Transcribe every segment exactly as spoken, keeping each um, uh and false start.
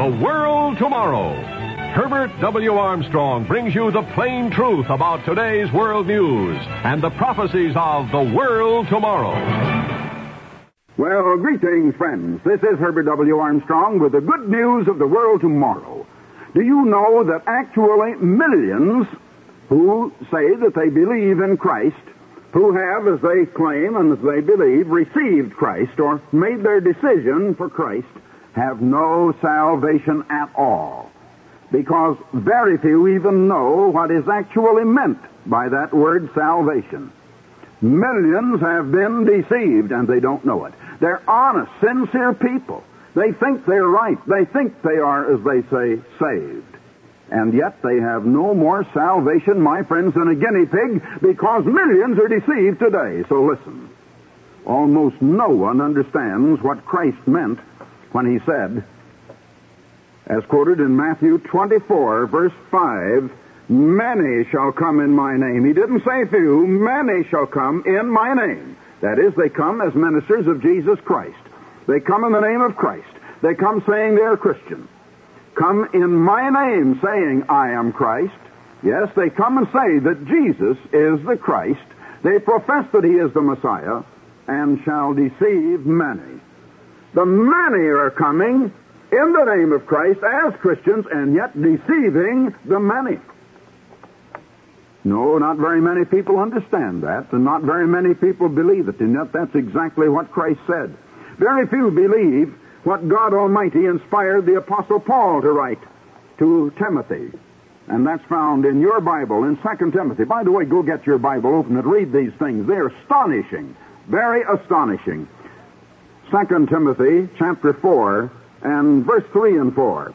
The World Tomorrow. Herbert W. Armstrong brings you the plain truth about today's world news and the prophecies of the world tomorrow. Well, greetings, friends. This is Herbert W. Armstrong with the good news of the world tomorrow. Do you know that actually millions who say that they believe in Christ, who have, as they claim and as they believe, received Christ or made their decision for Christ, have no salvation at all? Because very few even know what is actually meant by that word salvation. Millions have been deceived, and they don't know it. They're honest, sincere people. They think they're right. They think they are, as they say, saved. And yet they have no more salvation, my friends, than a guinea pig, because millions are deceived today. So listen. Almost no one understands what Christ meant when he said, as quoted in Matthew twenty-four, verse five, many shall come in my name. He didn't say few. Many shall come in my name. That is, they come as ministers of Jesus Christ. They come in the name of Christ. They come saying they're Christian. Come in my name saying, I am Christ. Yes, they come and say that Jesus is the Christ. They profess that he is the Messiah and shall deceive many. The many are coming in the name of Christ as Christians and yet deceiving the many. No, not very many people understand that, and not very many people believe it, and yet that's exactly what Christ said. Very few believe what God Almighty inspired the Apostle Paul to write to Timothy. And that's found in your Bible, in Second Timothy. By the way, go get your Bible, open it, read these things. They're astonishing, very astonishing. Second Timothy, chapter four, and verse three and four.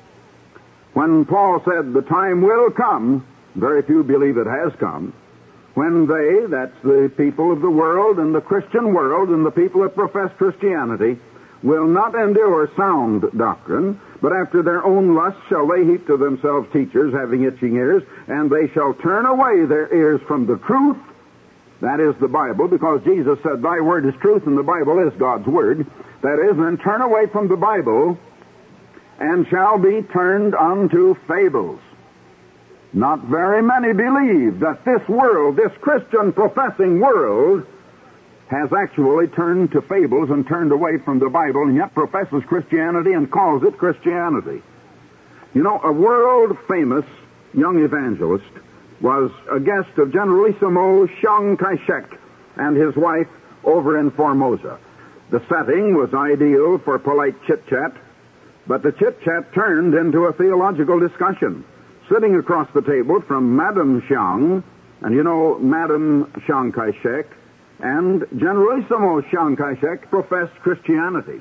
When Paul said, the time will come, very few believe it has come, when they, that's the people of the world and the Christian world and the people that profess Christianity, will not endure sound doctrine, but after their own lusts shall they heap to themselves teachers having itching ears, and they shall turn away their ears from the truth, that is the Bible, because Jesus said, thy word is truth, and the Bible is God's word. That is, then turn away from the Bible, and shall be turned unto fables. Not very many believe that this world, this Christian professing world, has actually turned to fables and turned away from the Bible, and yet professes Christianity and calls it Christianity. You know, a world-famous young evangelist was a guest of Generalissimo Chiang Kai-shek and his wife over in Formosa. The setting was ideal for polite chit-chat, but the chit-chat turned into a theological discussion. Sitting across the table from Madame Chiang, and you know, Madame Chiang Kai-shek and Generalissimo Chiang Kai-shek professed Christianity.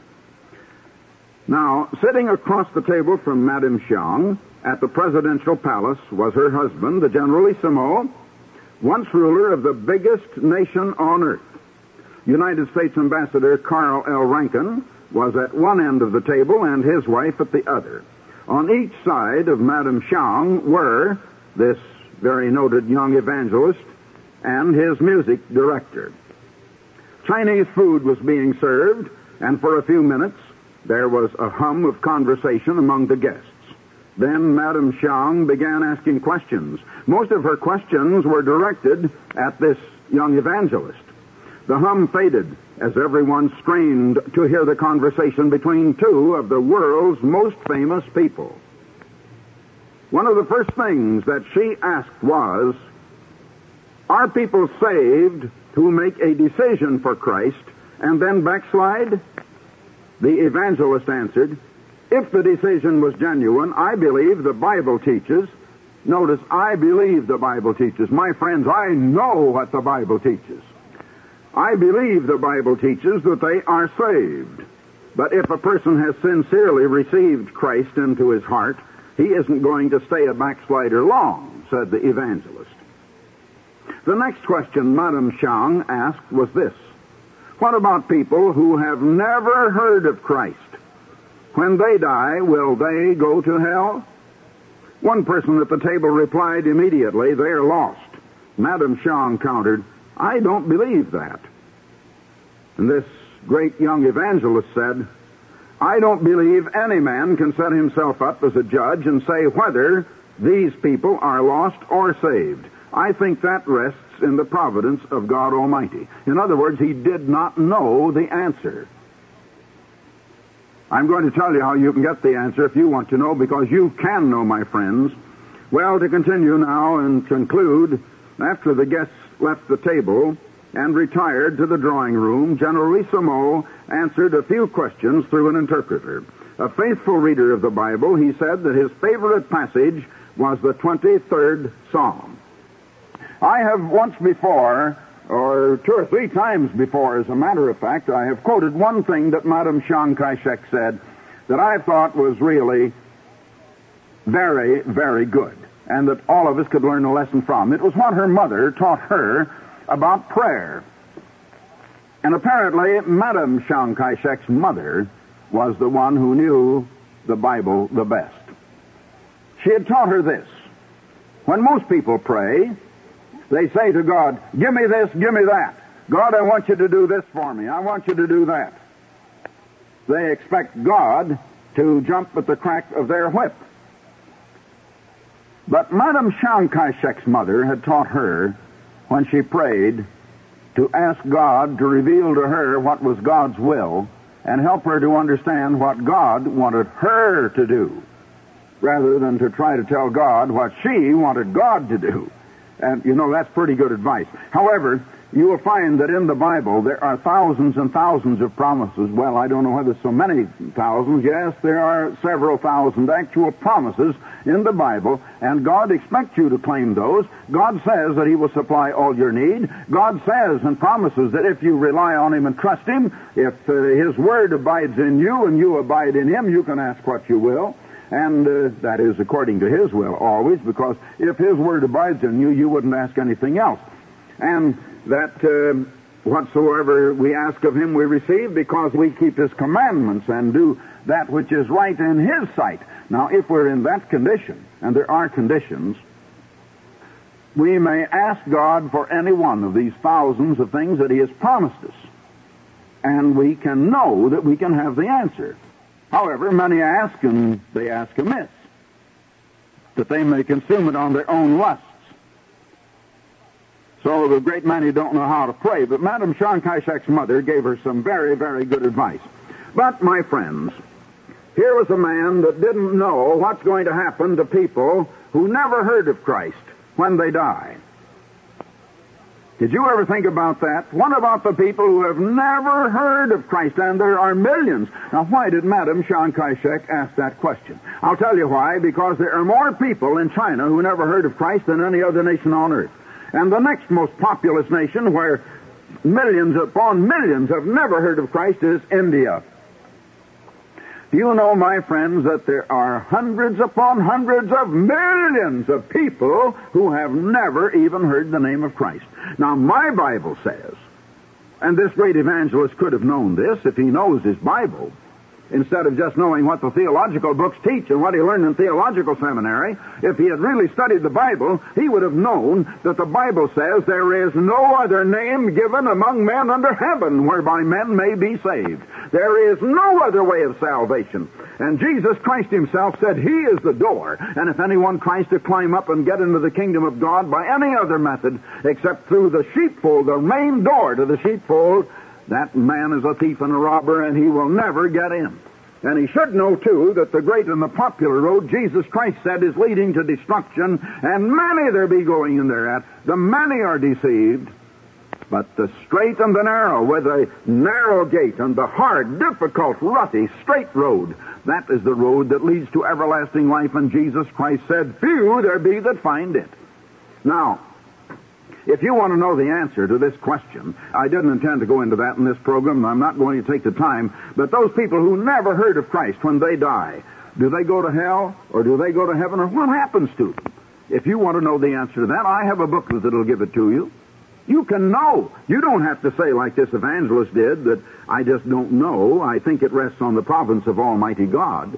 Now, sitting across the table from Madame Chiang at the presidential palace was her husband, the Generalissimo, once ruler of the biggest nation on earth. United States Ambassador Carl L. Rankin was at one end of the table and his wife at the other. On each side of Madame Chiang were this very noted young evangelist and his music director. Chinese food was being served, and for a few minutes there was a hum of conversation among the guests. Then Madame Chiang began asking questions. Most of her questions were directed at this young evangelist. The hum faded as everyone strained to hear the conversation between two of the world's most famous people. One of the first things that she asked was, are people saved who make a decision for Christ and then backslide? The evangelist answered, if the decision was genuine, I believe the Bible teaches. Notice, I believe the Bible teaches. My friends, I know what the Bible teaches. I believe the Bible teaches that they are saved. But if a person has sincerely received Christ into his heart, he isn't going to stay a backslider long, said the evangelist. The next question Madame Chiang asked was this: what about people who have never heard of Christ? When they die, will they go to hell? One person at the table replied immediately, they're lost. Madame Chiang countered, I don't believe that. And this great young evangelist said, I don't believe any man can set himself up as a judge and say whether these people are lost or saved. I think that rests in the providence of God Almighty. In other words, he did not know the answer. I'm going to tell you how you can get the answer if you want to know, because you can know, my friends. Well, to continue now and conclude, after the guests left the table and retired to the drawing room, General Rissimo answered a few questions through an interpreter. A faithful reader of the Bible, he said that his favorite passage was the twenty-third Psalm. I have once before, or two or three times before, as a matter of fact, I have quoted one thing that Madame Chiang Kai-shek said that I thought was really very, very good, and that all of us could learn a lesson from. It was what her mother taught her about prayer. And apparently, Madame Chiang Kai-shek's mother was the one who knew the Bible the best. She had taught her this. When most people pray, they say to God, give me this, give me that. God, I want you to do this for me. I want you to do that. They expect God to jump at the crack of their whip. But Madame Chiang Kai-shek's mother had taught her, when she prayed, to ask God to reveal to her what was God's will and help her to understand what God wanted her to do, rather than to try to tell God what she wanted God to do. And, you know, that's pretty good advice. However, you will find that in the Bible there are thousands and thousands of promises. Well, I don't know whether so many thousands. Yes, there are several thousand actual promises in the Bible, and God expects you to claim those. God says that he will supply all your need. God says and promises that if you rely on him and trust him, if uh, his word abides in you and you abide in him, you can ask what you will. And uh, that is according to his will always, because if his word abides in you, you wouldn't ask anything else. And that uh, whatsoever we ask of him we receive, because we keep his commandments and do that which is right in his sight. Now, if we're in that condition, and there are conditions, we may ask God for any one of these thousands of things that he has promised us. And we can know that we can have the answer. However, many ask, and they ask amiss, that they may consume it on their own lusts. So the great many don't know how to pray, but Madame Chiang Kai-shek's mother gave her some very, very good advice. But, my friends, here was a man that didn't know what's going to happen to people who never heard of Christ when they die. Did you ever think about that? What about the people who have never heard of Christ? And there are millions. Now, why did Madame Chiang Kai-shek ask that question? I'll tell you why. Because there are more people in China who never heard of Christ than any other nation on earth. And the next most populous nation, where millions upon millions have never heard of Christ, is India. Do you know, my friends, that there are hundreds upon hundreds of millions of people who have never even heard the name of Christ? Now, my Bible says, and this great evangelist could have known this if he knows his Bible, instead of just knowing what the theological books teach and what he learned in theological seminary. If he had really studied the Bible, he would have known that the Bible says there is no other name given among men under heaven whereby men may be saved. There is no other way of salvation. And Jesus Christ himself said he is the door, and if anyone tries to climb up and get into the kingdom of God by any other method except through the sheepfold, the main door to the sheepfold, that man is a thief and a robber, and he will never get in. And he should know, too, that the great and the popular road, Jesus Christ said, is leading to destruction, and many there be going in thereat. The many are deceived, but the straight and the narrow, with a narrow gate, and the hard, difficult, rutty, straight road, that is the road that leads to everlasting life, and Jesus Christ said, few there be that find it. Now, if you want to know the answer to this question, I didn't intend to go into that in this program, and I'm not going to take the time, but those people who never heard of Christ when they die, do they go to hell, or do they go to heaven, or what happens to them? If you want to know the answer to that, I have a booklet that'll give it to you. You can know. You don't have to say like this evangelist did, that I just don't know. I think it rests on the providence of Almighty God.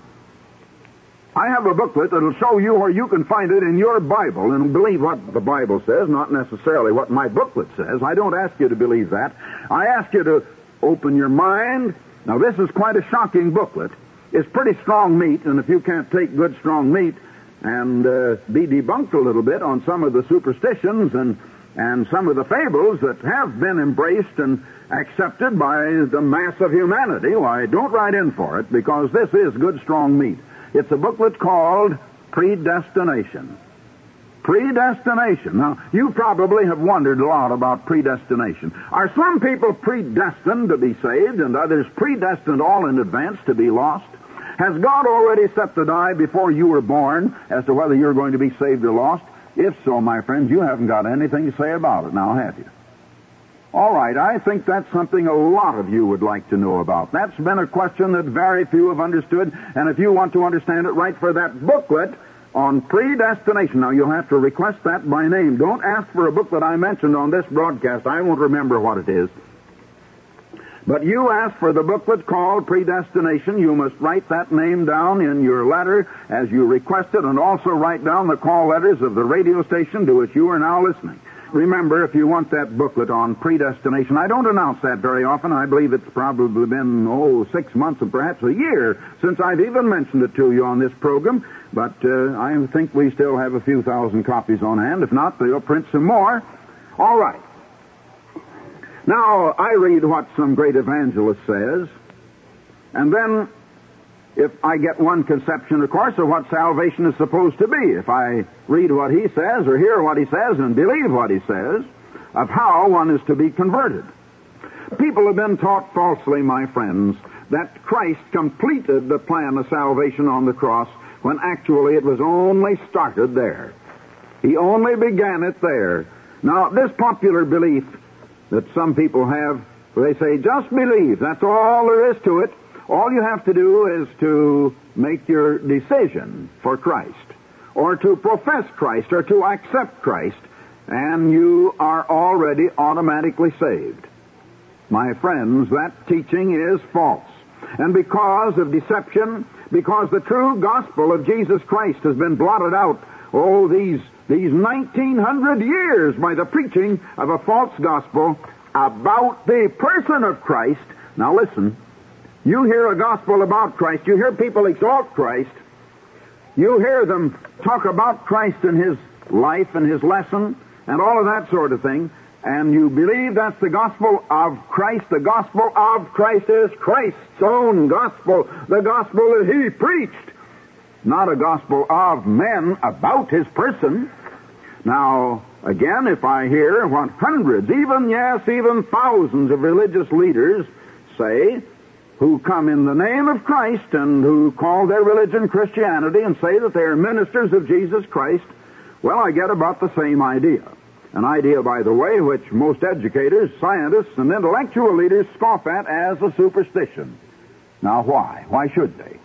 I have a booklet that'll show you where you can find it in your Bible and believe what the Bible says, not necessarily what my booklet says. I don't ask you to believe that. I ask you to open your mind Now, this is quite a shocking booklet. It's pretty strong meat, and if you can't take good strong meat and uh, be debunked a little bit on some of the superstitions and, and some of the fables that have been embraced and accepted by the mass of humanity, why, don't write in for it, because this is good strong meat. It's a booklet called Predestination. Predestination. Now, you probably have wondered a lot about predestination. Are some people predestined to be saved and others predestined all in advance to be lost? Has God already set the die before you were born as to whether you're going to be saved or lost? If so, my friends, you haven't got anything to say about it now, have you? All right, I think that's something a lot of you would like to know about. That's been a question that very few have understood, and if you want to understand it, write for that booklet on predestination. Now, you'll have to request that by name. Don't ask for a book that I mentioned on this broadcast. I won't remember what it is. But you ask for the booklet called Predestination. You must write that name down in your letter as you request it, and also write down the call letters of the radio station to which you are now listening. Remember, if you want that booklet on predestination, I don't announce that very often. I believe it's probably been, oh, six months and perhaps a year since I've even mentioned it to you on this program. But uh, I think we still have a few thousand copies on hand. If not, they'll print some more. All right. Now, I read what some great evangelist says, and then if I get one conception, of course, of what salvation is supposed to be, if I read what he says or hear what he says and believe what he says, of how one is to be converted. People have been taught falsely, my friends, that Christ completed the plan of salvation on the cross when actually it was only started there. He only began it there. Now, this popular belief that some people have, they say, just believe, that's all there is to it. All you have to do is to make your decision for Christ, or to profess Christ, or to accept Christ, and you are already automatically saved. My friends, that teaching is false. And because of deception, because the true gospel of Jesus Christ has been blotted out, oh, these, these nineteen hundred years by the preaching of a false gospel about the person of Christ. Now listen, you hear a gospel about Christ, you hear people exalt Christ, you hear them talk about Christ and His life and His lesson and all of that sort of thing, and you believe that's the gospel of Christ. The gospel of Christ is Christ's own gospel, the gospel that He preached, not a gospel of men about His person. Now, again, if I hear what hundreds, even, yes, even thousands of religious leaders say, who come in the name of Christ and who call their religion Christianity and say that they are ministers of Jesus Christ, well, I get about the same idea. An idea, by the way, which most educators, scientists, and intellectual leaders scoff at as a superstition. Now, why? Why should they?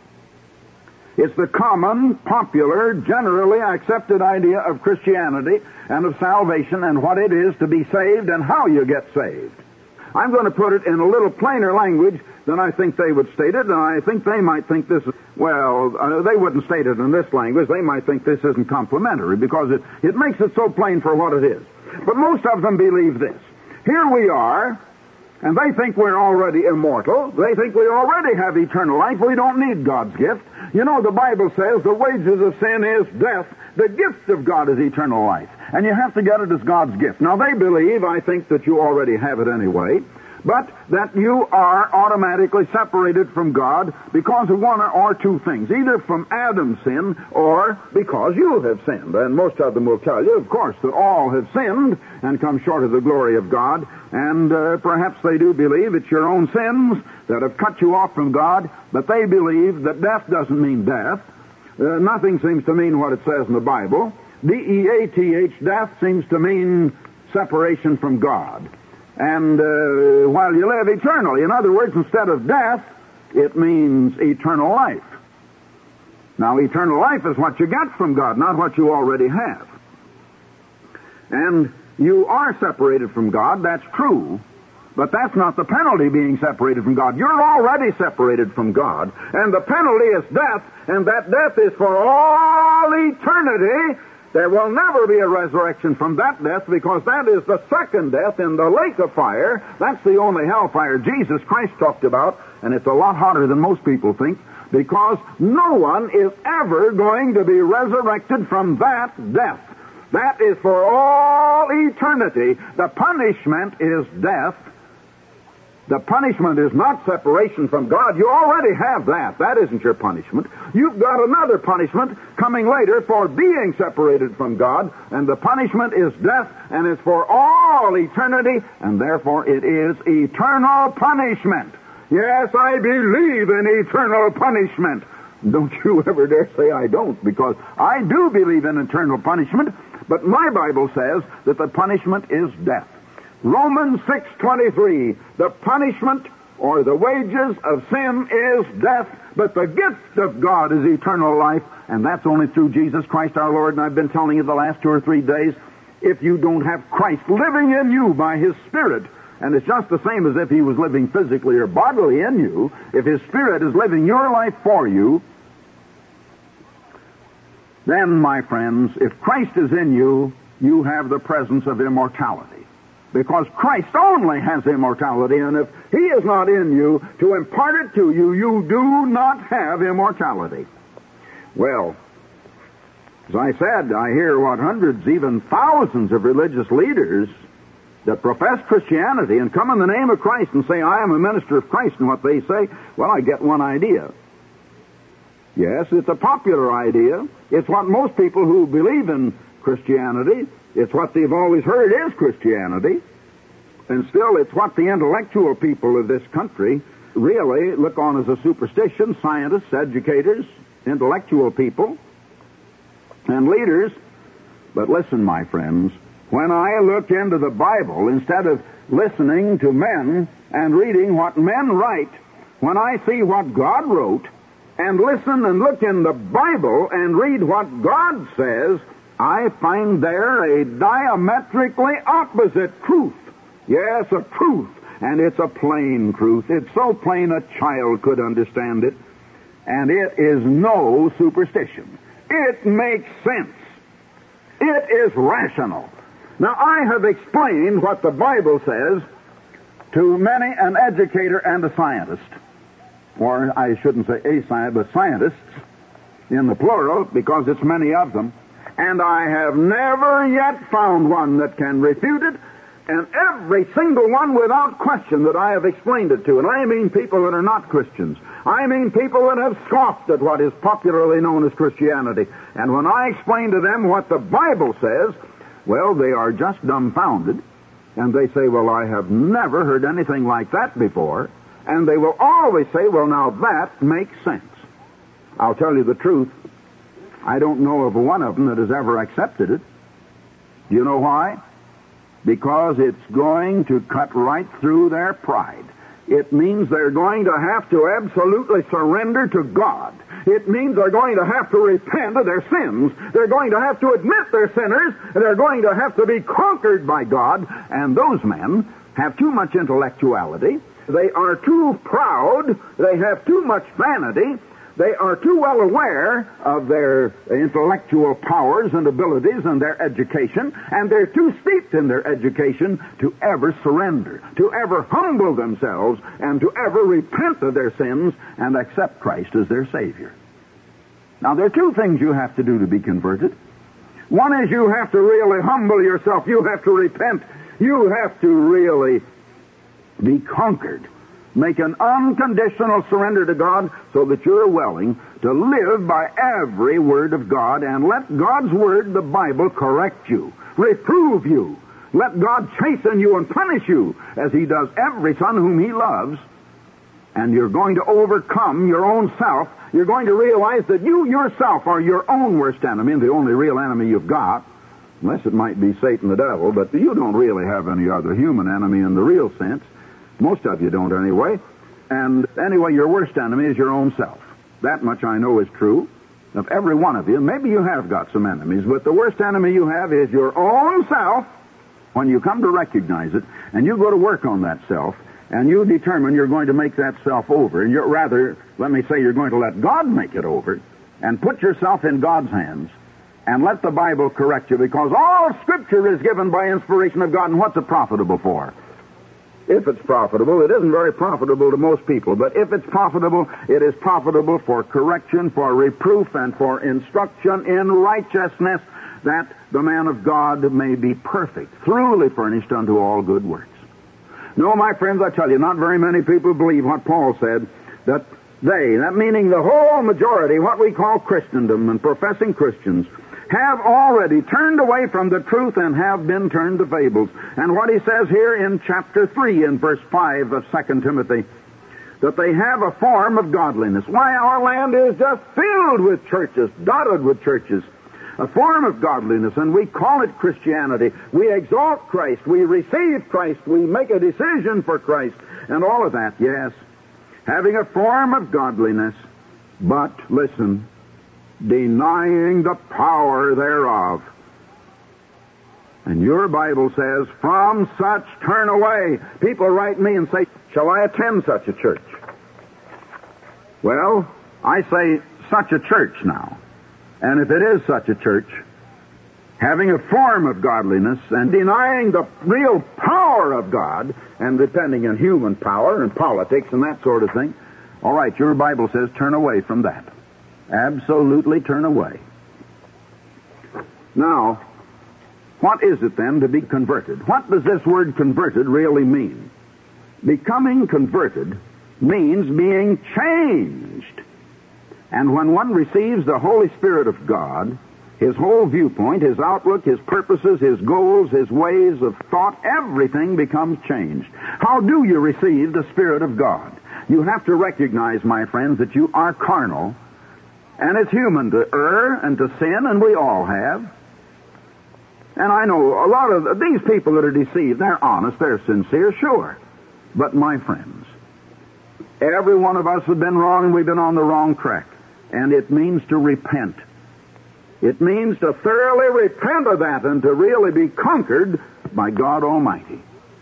It's the common, popular, generally accepted idea of Christianity and of salvation and what it is to be saved and how you get saved. I'm going to put it in a little plainer language than I think they would state it, and I think they might think this is, well, uh, they wouldn't state it in this language. They might think this isn't complimentary because it, it makes it so plain for what it is. But most of them believe this. Here we are, and they think we're already immortal. They think we already have eternal life. We don't need God's gift. You know, the Bible says the wages of sin is death. The gift of God is eternal life. And you have to get it as God's gift. Now, they believe, I think, that you already have it anyway, but that you are automatically separated from God because of one or two things, either from Adam's sin or because you have sinned. And most of them will tell you, of course, that all have sinned and come short of the glory of God, and uh, perhaps they do believe it's your own sins that have cut you off from God, but they believe that death doesn't mean death. Uh, nothing seems to mean what it says in the Bible. D E A T H, death, seems to mean separation from God. And uh, while you live eternally, in other words, instead of death, it means eternal life. Now, eternal life is what you get from God, not what you already have. And you are separated from God, that's true, but that's not the penalty, being separated from God. You're already separated from God, and the penalty is death, and that death is for all eternity, There will never be a resurrection from that death, because that is the second death in the lake of fire. That's the only hellfire Jesus Christ talked about, and it's a lot hotter than most people think, because no one is ever going to be resurrected from that death. That is for all eternity. The punishment is death. The punishment is not separation from God. You already have that. That isn't your punishment. You've got another punishment coming later for being separated from God, and the punishment is death, and it's for all eternity, and therefore it is eternal punishment. Yes, I believe in eternal punishment. Don't you ever dare say I don't, because I do believe in eternal punishment, but my Bible says that the punishment is death. Romans six twenty-three, the punishment or the wages of sin is death, but the gift of God is eternal life, and that's only through Jesus Christ our Lord. And I've been telling you the last two or three days, if you don't have Christ living in you by His Spirit, and it's just the same as if He was living physically or bodily in you, if His Spirit is living your life for you, then, my friends, if Christ is in you, you have the presence of immortality. Because Christ only has immortality, and if He is not in you to impart it to you, you do not have immortality. Well, as I said, I hear what hundreds, even thousands of religious leaders that profess Christianity and come in the name of Christ and say, I am a minister of Christ, and what they say, well, I get one idea. Yes, it's a popular idea. It's what most people who believe in Christianity, it's what they've always heard is Christianity. And still, it's what the intellectual people of this country really look on as a superstition. Scientists, educators, intellectual people, and leaders. But listen, my friends, when I look into the Bible, instead of listening to men and reading what men write, when I see what God wrote, and listen and look in the Bible and read what God says, I find there a diametrically opposite truth. Yes, a truth. And it's a plain truth. It's so plain a child could understand it. And it is no superstition. It makes sense. It is rational. Now, I have explained what the Bible says to many an educator and a scientist. Or I shouldn't say a scientist, but scientists in the plural, because it's many of them. And I have never yet found one that can refute it, and every single one without question that I have explained it to. And I mean people that are not Christians. I mean people that have scoffed at what is popularly known as Christianity. And when I explain to them what the Bible says, well, they are just dumbfounded. And they say, well, I have never heard anything like that before. And they will always say, well, now that makes sense. I'll tell you the truth. I don't know of one of them that has ever accepted it. Do you know why? Because it's going to cut right through their pride. It means they're going to have to absolutely surrender to God. It means they're going to have to repent of their sins. They're going to have to admit they're sinners, and they're going to have to be conquered by God. And those men have too much intellectuality. They are too proud. They have too much vanity. They are too well aware of their intellectual powers and abilities and their education, and they're too steeped in their education to ever surrender, to ever humble themselves, and to ever repent of their sins and accept Christ as their Savior. Now, there are two things you have to do to be converted. One is you have to really humble yourself. You have to repent. You have to really be conquered. Make an unconditional surrender to God so that you're willing to live by every word of God, and let God's word, the Bible, correct you, reprove you. Let God chasten you and punish you as He does every son whom He loves. And you're going to overcome your own self. You're going to realize that you yourself are your own worst enemy, and the only real enemy you've got, unless it might be Satan the devil, but you don't really have any other human enemy in the real sense. Most of you don't anyway. And anyway, your worst enemy is your own self. That much I know is true of every one of you. Maybe you have got some enemies, but the worst enemy you have is your own self. When you come to recognize it, and you go to work on that self, and you determine you're going to make that self over, and you're rather, let me say, you're going to let God make it over, and put yourself in God's hands, And let the Bible correct you, because all Scripture is given by inspiration of God. And what's it profitable for? If it's profitable, it isn't very profitable to most people. But if it's profitable, it is profitable for correction, for reproof, and for instruction in righteousness, that the man of God may be perfect, thoroughly furnished unto all good works. No, my friends, I tell you, not very many people believe what Paul said, that they, that meaning the whole majority, what we call Christendom and professing Christians, have already turned away from the truth and have been turned to fables. And what he says here in chapter three in verse five of Second Timothy, that they have a form of godliness. Why, our land is just filled with churches, dotted with churches. A form of godliness, and we call it Christianity. We exalt Christ. We receive Christ. We make a decision for Christ. And all of that, yes. Having a form of godliness, but, listen, denying the power thereof. And your Bible says, from such turn away. People write me and say, shall I attend such a church? Well, I say such a church now. And if it is such a church, having a form of godliness and denying the real power of God and depending on human power and politics and that sort of thing, all right, your Bible says turn away from that. Absolutely turn away. Now, what is it then to be converted? What does this word converted really mean? Becoming converted means being changed. And when one receives the Holy Spirit of God, his whole viewpoint, his outlook, his purposes, his goals, his ways of thought, everything becomes changed. How do you receive the Spirit of God? You have to recognize, my friends, that you are carnal, and it's human to err and to sin, and we all have. And I know a lot of these people that are deceived, they're honest, they're sincere, sure. But, my friends, every one of us have been wrong, and we've been on the wrong track. And it means to repent. It means to thoroughly repent of that and to really be conquered by God Almighty.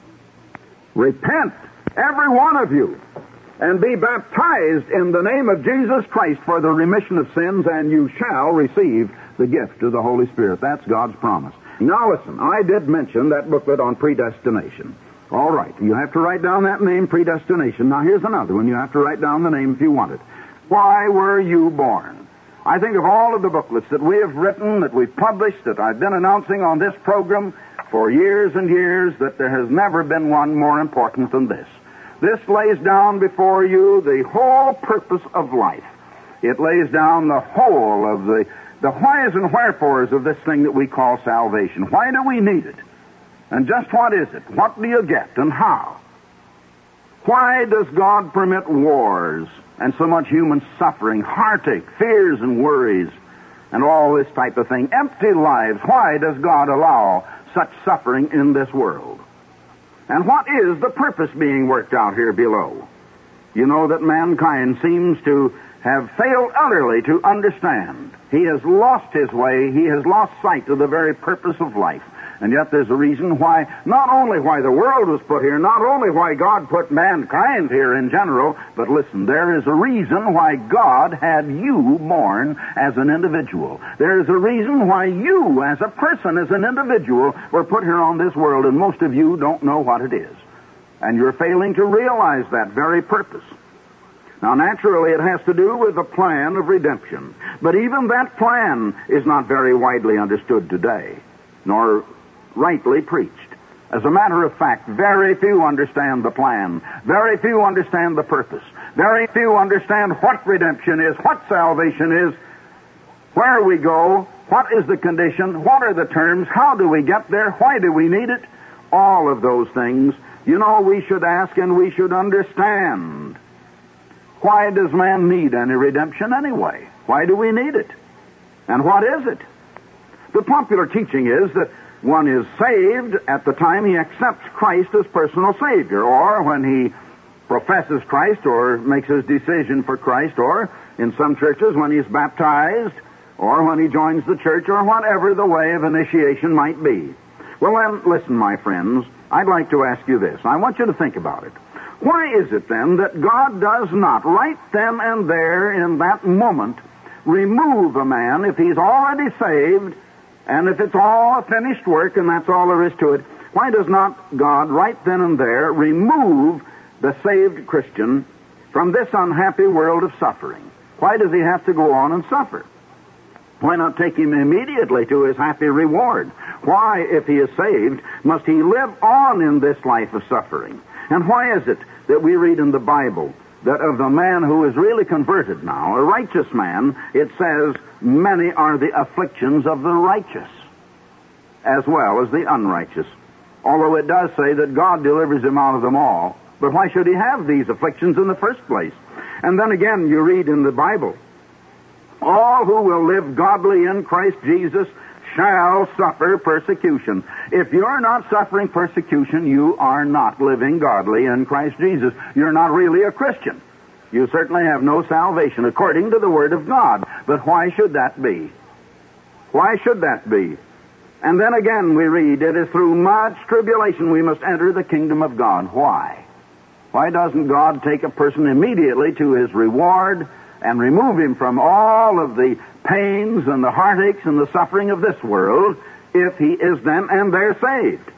Repent, every one of you, and be baptized in the name of Jesus Christ for the remission of sins, and you shall receive the gift of the Holy Spirit. That's God's promise. Now listen, I did mention that booklet on predestination. All right, you have to write down that name, predestination. Now here's another one. You have to write down the name if you want it. Why were you born? I think of all of the booklets that we have written, that we've published, that I've been announcing on this program for years and years, that there has never been one more important than this. This lays down before you the whole purpose of life. It lays down the whole of the, the whys and wherefores of this thing that we call salvation. Why do we need it? And just what is it? What do you get and how? Why does God permit wars and so much human suffering, heartache, fears and worries, and all this type of thing? Empty lives. Why does God allow such suffering in this world? And what is the purpose being worked out here below? You know that mankind seems to have failed utterly to understand. He has lost his way. He has lost sight of the very purpose of life. And yet there's a reason why, not only why the world was put here, not only why God put mankind here in general, but listen, there is a reason why God had you born as an individual. There is a reason why you, as a person, as an individual, were put here on this world, and most of you don't know what it is. And you're failing to realize that very purpose. Now, naturally, it has to do with the plan of redemption. But even that plan is not very widely understood today, nor rightly preached. As a matter of fact, very few understand the plan. Very few understand the purpose. Very few understand what redemption is, what salvation is, where we go, what is the condition, what are the terms, how do we get there, why do we need it? All of those things, you know, we should ask and we should understand. Why does man need any redemption anyway? Why do we need it? And what is it? The popular teaching is that one is saved at the time he accepts Christ as personal Savior, or when he professes Christ or makes his decision for Christ, or in some churches when he's baptized, or when he joins the church, or whatever the way of initiation might be. Well, then, listen, my friends, I'd like to ask you this. I want you to think about it. Why is it, then, that God does not, right then and there in that moment remove a man if he's already saved, and if it's all a finished work and that's all there is to it? Why does not God right then and there remove the saved Christian from this unhappy world of suffering? Why does he have to go on and suffer? Why not take him immediately to his happy reward? Why, if he is saved, must he live on in this life of suffering? And why is it that we read in the Bible that of the man who is really converted now, a righteous man, it says, many are the afflictions of the righteous, as well as the unrighteous. Although it does say that God delivers him out of them all. But why should he have these afflictions in the first place? And then again, you read in the Bible, all who will live godly in Christ Jesus shall suffer persecution. If you're not suffering persecution, you are not living godly in Christ Jesus. You're not really a Christian. You certainly have no salvation according to the Word of God. But why should that be? Why should that be? And then again we read, it is through much tribulation we must enter the kingdom of God. Why? Why doesn't God take a person immediately to his reward and remove him from all of the pains and the heartaches and the suffering of this world if he is then and there saved?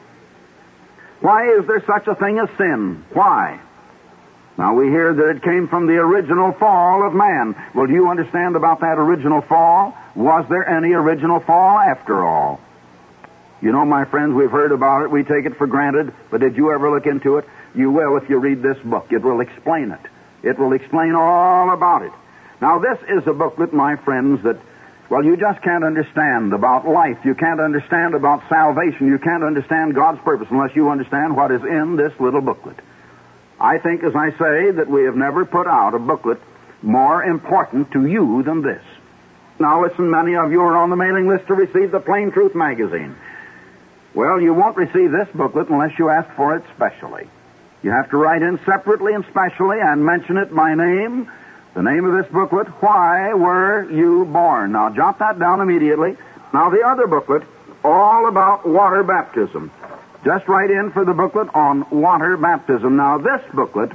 Why is there such a thing as sin? Why? Now we hear that it came from the original fall of man. Well, do you understand about that original fall? Was there any original fall after all? You know, my friends, we've heard about it. We take it for granted. But did you ever look into it? You will if you read this book. It will explain it. It will explain all about it. Now, this is a booklet, my friends, that, well, you just can't understand about life. You can't understand about salvation. You can't understand God's purpose unless you understand what is in this little booklet. I think, as I say, that we have never put out a booklet more important to you than this. Now, listen, many of you are on the mailing list to receive the Plain Truth magazine. Well, you won't receive this booklet unless you ask for it specially. You have to write in separately and specially and mention it by name. The name of this booklet, Why Were You Born? Now, jot that down immediately. Now, the other booklet, all about water baptism. Just write in for the booklet on water baptism. Now, this booklet,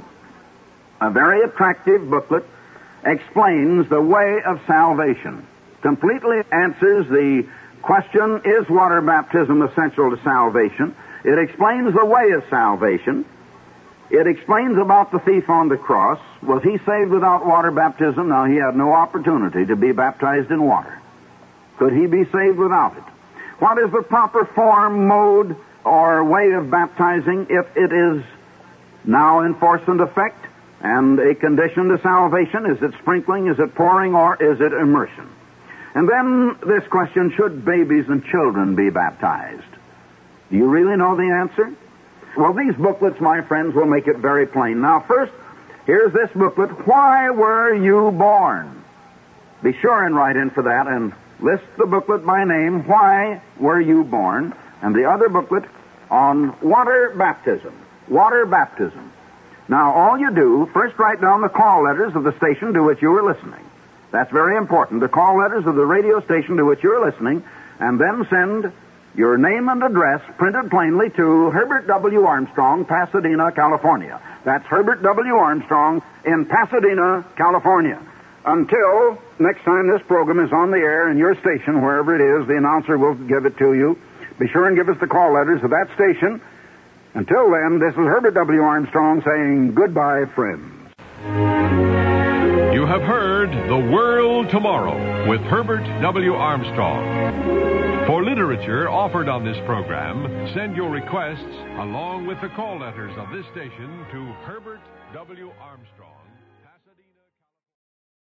a very attractive booklet, explains the way of salvation. Completely answers the question, is water baptism essential to salvation? It explains the way of salvation. It explains about the thief on the cross. Was he saved without water baptism? Now, he had no opportunity to be baptized in water. Could he be saved without it? What is the proper form, mode, or way of baptizing if it is now in force and effect and a condition to salvation? Is it sprinkling, is it pouring, or is it immersion? And then this question, should babies and children be baptized? Do you really know the answer? Well, these booklets, my friends, will make it very plain. Now, first, here's this booklet, Why Were You Born? Be sure and write in for that and list the booklet by name, Why Were You Born? And the other booklet on water baptism. Water baptism. Now, all you do, first write down the call letters of the station to which you are listening. That's very important. The call letters of the radio station to which you're listening, and then send your name and address printed plainly to Herbert W. Armstrong, Pasadena, California. That's Herbert W. Armstrong in Pasadena, California. Until next time this program is on the air in your station, wherever it is, the announcer will give it to you. Be sure and give us the call letters of that station. Until then, this is Herbert W. Armstrong saying goodbye, friends. You have heard The World Tomorrow with Herbert W. Armstrong. For literature offered on this program, send your requests along with the call letters of this station to Herbert W. Armstrong.